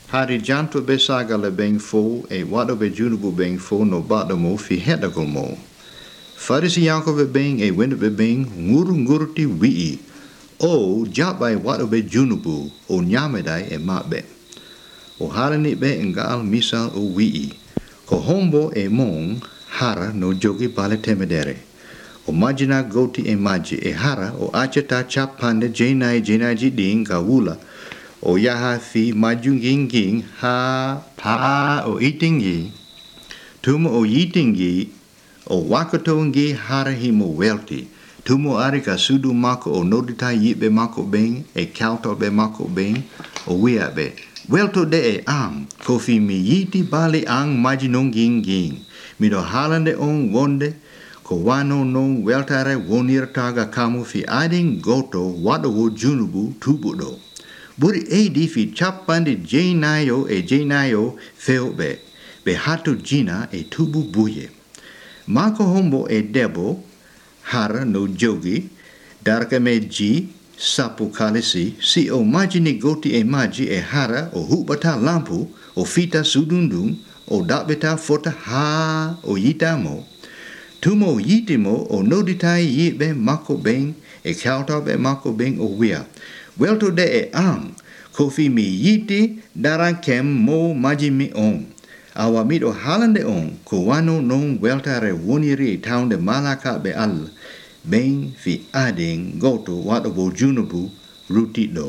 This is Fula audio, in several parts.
Hari janto be sagale beng fo e wado be junubu beng fo no bado mo fi hedago mo. Farisi yanko be beng e wendo be beng nguru ti wii. O jabai wado be junubu o nyamedai e mabe. O harani be ngal misal o wii. Ko hombo e mong hara no jogi bale temedere. O majina goti e maji e hara o acheta chapande jenai jiding ka wula. O yaha fi majunging ha pa o itingi. Tumo o yitingi o wakotongi hara himo welti. Tumo arika sudu mako o nodita yibe mako beng e kauto be mako beng o wia be. Welto de e ang kofi mi yiti bali ang majinonging. Mido halande on wonde ko wano non weltare wonirtaga kamu fi ading goto wado wo junubu tubudo. Buri edi fi chapande jenayo e jenayo feobe be hatu jina e tubu buye. Mako hombo e debo hara no jogi darka meji sapu kalisi si o majini goti e maji e hara o hubata lampu o fita sudundung o dabeta fota ha o yitamo. Tumo yitimo o noditai yibe mako beng e kauta be mako beng o wia. Welto de e ang kofi mi yiti daran kem mo majimi on. Awa mido halande on ko wano non weltare woniri taunde malaka be al. Beng fi ading goto wado bo junubu rutido.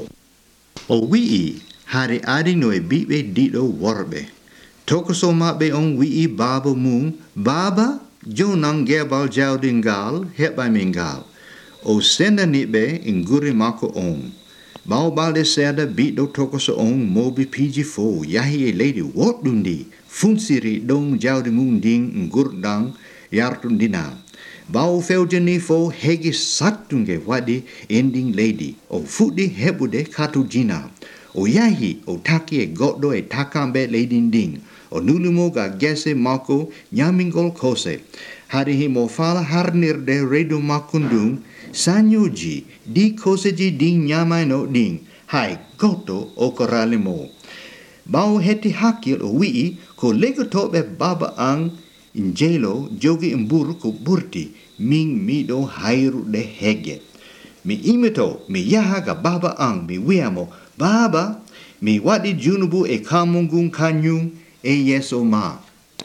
O wii hari ading no e bibe dido warbe. Tokoso mabe on wii baba mung baba jonang gebal jaudingal heba mingal. O senda nibe inguri mako on. Mau balde seda bido tokoso on mobi PG4 yahi e lady what dundi funsiri dong jaudi munding ngurdang yartundina. Bau feujeni fo hegi satunge wadi ending lady o fudi hebude katu jina. O yahi o taki e godo e takambe lady ding. O nulumo ga gese mako nyamingol kose. Hari himo fala harnir de redo makundung sanyoji di koseji ding nyamai no ding. Hai goto o koralimo. Bau heti hakil o wii ko lego tobe baba ang injelo jogi imburu ko burti ming mido hairu de hege. Mi imito mi yahaga baba ang mi wiamo baba mi wadi junubu e kamungung kanyung e yeso ma.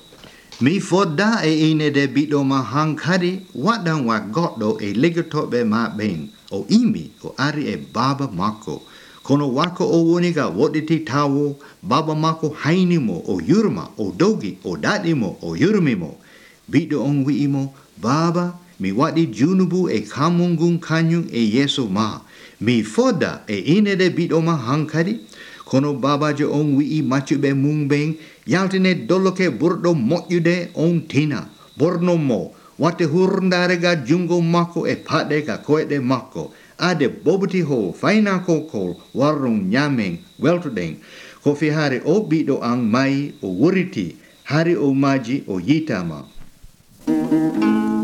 Mi foda e ine de bido ma hankari wadang wa godo e legotobe ma beng o imi o ari e baba mako. Kono wako o woniga woditi tawo baba mako hainimo o yurma o dogi o dadimo o yurmimo. Bido on wiimo baba mi wadi junubu e kamungung kanyung e yeso ma. Mi foda e ine de bido ma hankari. Kono baba jo on wii machube mungbeng yaltine doloke burdo motyude on tina. Borno mo wate hurndarega jungo mako e padega koede mako. Ade boboti ho faina kokol warung nyameng weltudeng. Kofi hari o bido ang mai o wuriti hari o maji o yitama.